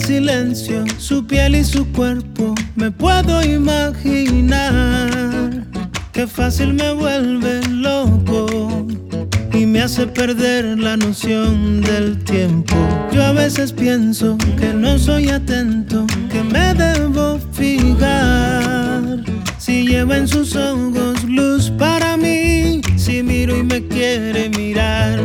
silencio, su piel y su cuerpo me puedo imaginar. Qué fácil me vuelve loco y me hace perder la noción del tiempo. Yo a veces pienso que no soy atento, que me debo fijar si lleva en sus ojos luz para mí, si miro y me quiere mirar.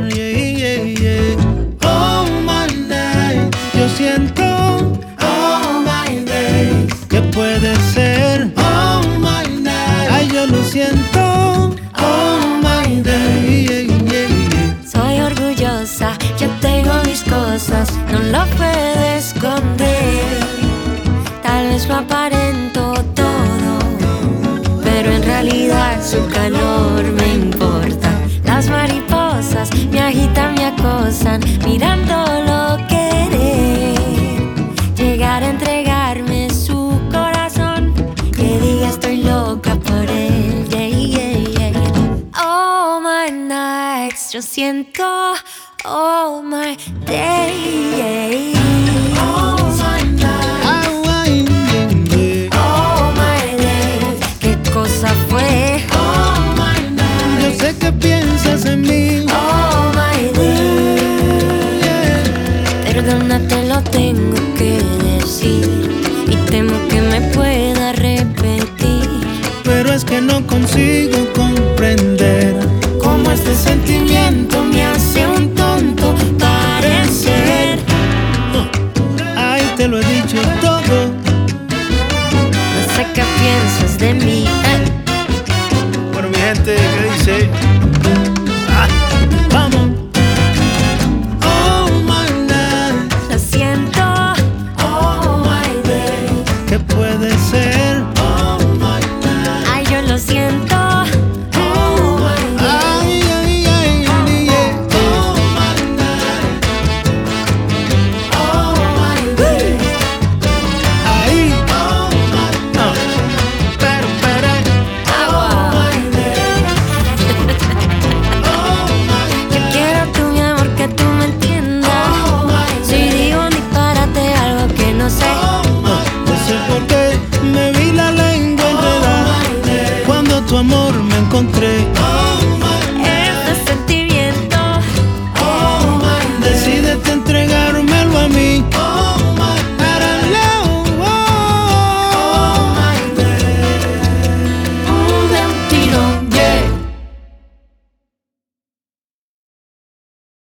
Oh my night, yo siento. Oh my day, que puede ser. Oh my night, ay, yo lo siento. Oh my day. Soy orgullosa, yo tengo mis cosas, no lo puedo esconder. Tal vez lo aparento todo, pero en realidad su calor me importa. Las mariposas me agitan, me acosan, mirándolo querer. Llegar a entregarme su corazón, que diga estoy loca por él. Oh my nights, yo siento. Oh my day. Oh my night. Oh my day. ¿Qué cosa fue? Oh my night. Yo sé que piensas en mí. Oh my day. Perdona, te lo tengo que decir y temo que me pueda repetir, Pero es que no consigo comprender cómo este sentimiento me